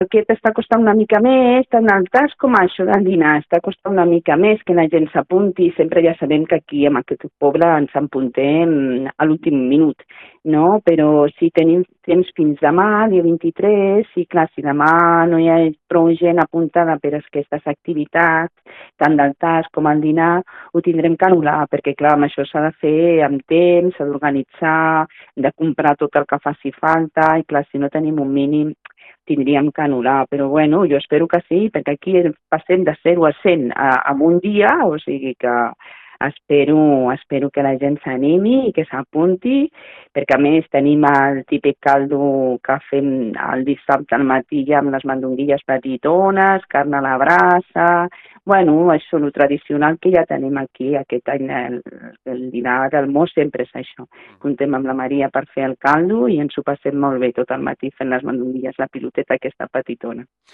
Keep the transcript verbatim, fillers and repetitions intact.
Aquest està costant una mica més, tant el tas com això del dinar, està costant una mica més que la gent s'apunti. Sempre ja sabem que aquí en aquest poble ens apuntem a l'últim minut, no? Però si tenim temps fins demà, dia vint-i-tres, i clar, si demà no hi ha prou gent apuntada per a aquestes activitats, tant del tas com el dinar, ho tindrem que anul·lar, perquè clar, amb això s'ha de fer amb temps, s'ha d'organitzar, de comprar tot el que faci falta, i clar, si no tenim un mínim, tindríem que anul·lar, però bueno, jo espero que sí, perquè aquí passem de zero a cent en un dia, o sigui que espero, espero que la gent s'animi i que s'apunti, perquè a més tenim el típic caldo que fem el dissabte al matí ja amb les mandonguilles petitones, carn a la brasa, bueno, això, el tradicional que ja tenim aquí, aquest any el, el dinar d'almós sempre és això. Contem amb la Maria per fer el caldo i ens ho passem molt bé tot el matí fent les mandonguilles, la piloteta aquesta petitona.